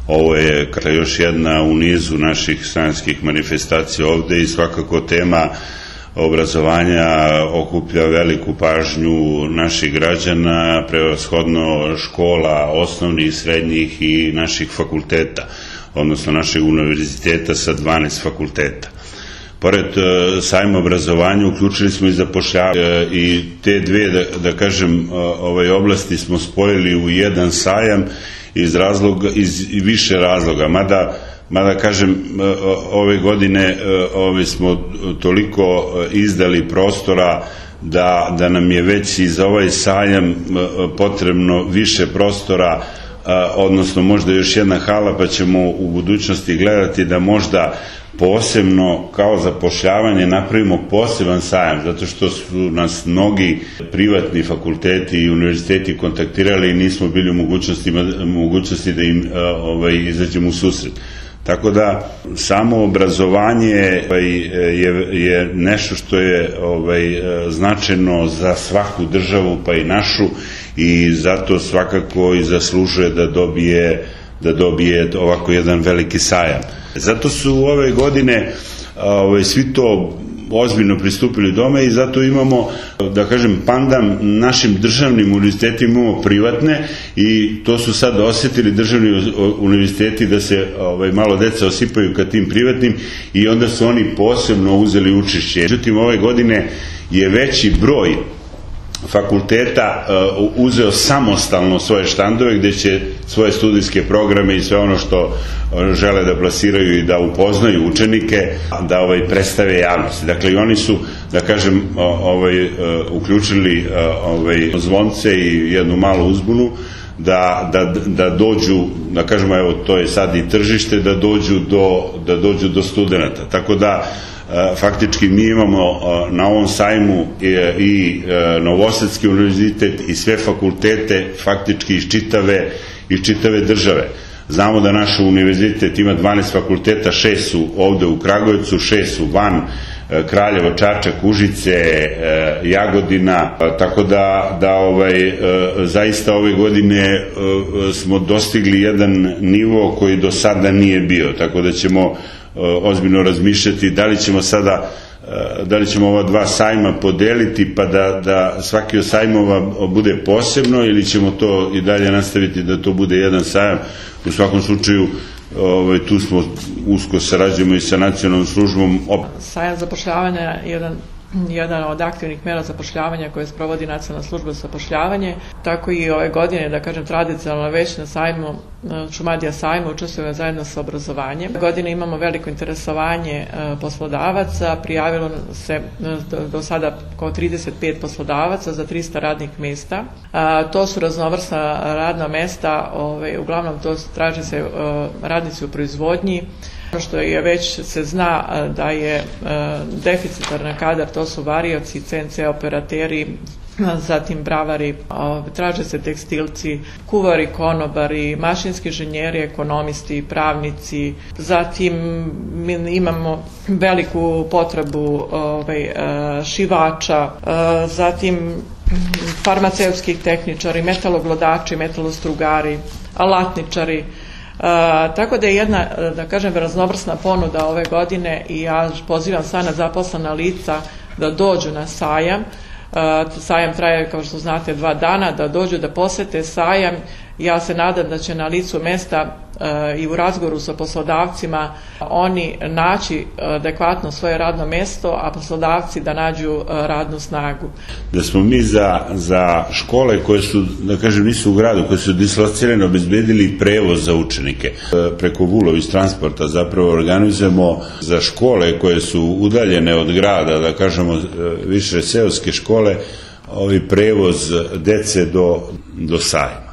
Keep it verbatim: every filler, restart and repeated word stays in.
Ovo je još jedna u nizu naših stranačkih manifestacija ovde i svakako tema obrazovanja okuplja veliku pažnju naših građana, prevashodno škola osnovnih, srednjih i naših fakulteta, odnosno našeg univerziteta sa dvanaest fakulteta. Pored sajma obrazovanja uključili smo i zapošljavanje i te dve, da, da kažem, ovaj oblasti smo spojili u jedan sajam iz, razloga, iz više razloga, mada Mada, kažem, ove godine ove smo toliko izdali prostora da, da nam je već i za ovaj sajam potrebno više prostora, odnosno možda još jedna hala, pa ćemo u budućnosti gledati da možda posebno kao zapošljavanje napravimo poseban sajam, zato što su nas mnogi privatni fakulteti i univerziteti kontaktirali i nismo bili u mogućnosti, mogućnosti da im ovaj, izađemo u susret. Tako da samo obrazovanje je, je nešto što je ovaj, značajno za svaku državu pa i našu i zato svakako i zaslužuje da dobije, da dobije ovako jedan veliki sajam. Zato su ove godine ovaj, svi to ozbiljno pristupili dome i zato imamo, da kažem, pandam našim državnim univerzitetima, imamo privatne i to su sad osetili državni univerziteti da se ovaj, malo deca osipaju ka tim privatnim i onda su oni posebno uzeli učešće. Međutim, ove godine je veći broj fakulteta uh, uzeo samostalno svoje štandove gde će svoje studijske programe i sve ono što uh, žele da plasiraju i da upoznaju učenike, da ovaj, predstave javnosti. Dakle, i oni su, da kažem, uh, ovaj, uh, uključili uh, ovaj, zvonce i jednu malu uzbunu da, da, da dođu, da kažemo, evo, to je sad i tržište, da dođu do, da dođu do studenta. Tako da faktički mi imamo na ovom sajmu i Novosadski univerzitet i sve fakultete faktički iz čitave, iz čitave države. Znamo da naš univerzitet ima dvanaest fakulteta, šest su ovde u Kragujevcu, šest su van Kraljevo, Čačak, Užice, Jagodina, tako da, da ovaj, zaista ove godine smo dostigli jedan nivo koji do sada nije bio, tako da ćemo ozbiljno razmišljati da li ćemo sada, da li ćemo ova dva sajma podeliti pa da, da svaki od sajmova bude posebno ili ćemo to i dalje nastaviti da to bude jedan sajam. U svakom slučaju ovaj, tu smo usko sarađujemo i sa nacionalnom službom. Sajam zapošljavanja je jedan jedan od aktivnih mera zapošljavanja koje sprovodi Nacionalna služba za zapošljavanje, tako i ove godine, da kažem, tradicionalno već na sajmu, Šumadija sajmu učestvuje zajedno sa obrazovanjem. Godine imamo veliko interesovanje poslodavaca, prijavilo se do, do sada oko trideset pet poslodavaca za trista radnih mesta. To su raznovrsna radna mesta, ove, uglavnom to traže se radnici u proizvodnji, što je već se zna da je deficitarna kadar, to su varioci, C N C operateri, zatim bravari, traže se tekstilci, kuvari, konobari, mašinski inženjeri, ekonomisti, pravnici, zatim imamo veliku potrebu ovaj, šivača, zatim farmaceutskih tehničari, metaloglodači, metalostrugari, alatničari. Uh, tako da je jedna, da kažem, raznovrsna ponuda ove godine i ja pozivam sva nezaposlena lica da dođu na sajam. Uh, sajam traje, kao što znate, dva dana, da dođu da posete sajam. Ja se nadam da će na licu mesta uh, i u razgovoru sa poslodavcima oni naći adekvatno svoje radno mesto, a poslodavci da nađu uh, radnu snagu. Da smo mi za, za škole koje su, da kažem, nisu u gradu, koje su dislocirane, obezbedili prevoz za učenike. Preko Vulović transporta zapravo organizujemo za škole koje su udaljene od grada, da kažemo više seoske škole, ovaj prevoz dece do, do sajma.